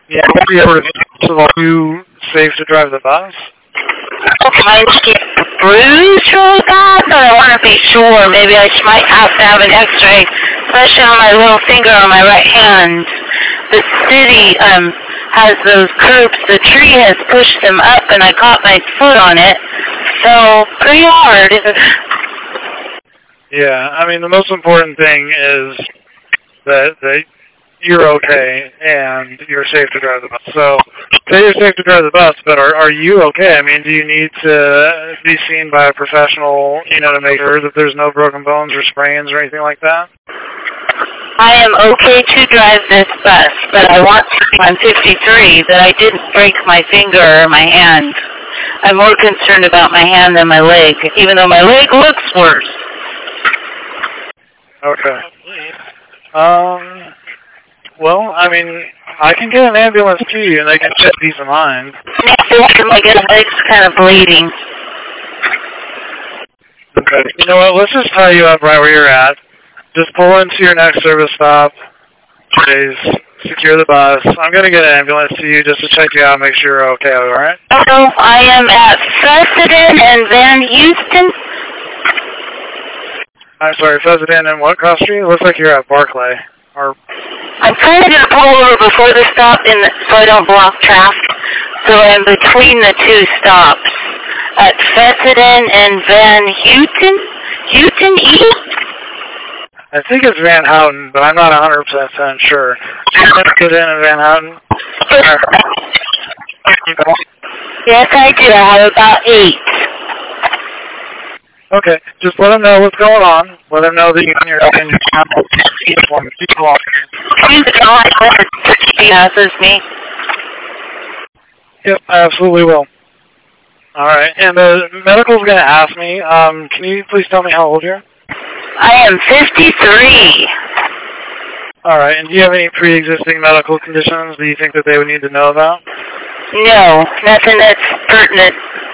Yeah, are you safe to drive the bus? I get bruised really bad, but I want to be sure. Maybe I might have to have an x-ray, especially on my little finger on my right hand. The city has those curbs. The tree has pushed them up, and I caught my foot on it. So, pretty hard. Yeah, I mean, the most important thing is that you're okay and you're safe to drive the bus. So, say you're safe to drive the bus, but are you okay? I mean, do you need to be seen by a professional, to make sure that there's no broken bones or sprains or anything like that? I am okay to drive this bus, but I want to be on 53 that I didn't break my finger or my hand. I'm more concerned about my hand than my leg, even though my leg looks worse. Okay. Well, I mean, I can get an ambulance to you, and they can check peace of mind. My leg's kind of bleeding. Okay. You know what? Let's just tie you up right where you're at. Just pull into your next service stop. Please secure the bus. I'm going to get an ambulance to you just to check you out and make sure you're okay, all right? Oh, I am at Fessenden and Van Houston. I'm sorry, Fessenden and what cross street? It looks like you're at Barclay. I'm kind of going to pull over before the stop so I don't block traffic. So I'm between the two stops at Fessenden and Van Houston. Houston East? I think it's Van Houten, but I'm not 100% sure. Fessenden and Van Houten? Yes, I do. I have about 8. Okay, just let them know what's going on. Let them know that you and your uniform. Me. Yep, I absolutely will. All right, and the medical's going to ask me, can you please tell me how old you are? I am 53. All right, and do you have any pre-existing medical conditions that you think that they would need to know about? No, nothing that's pertinent.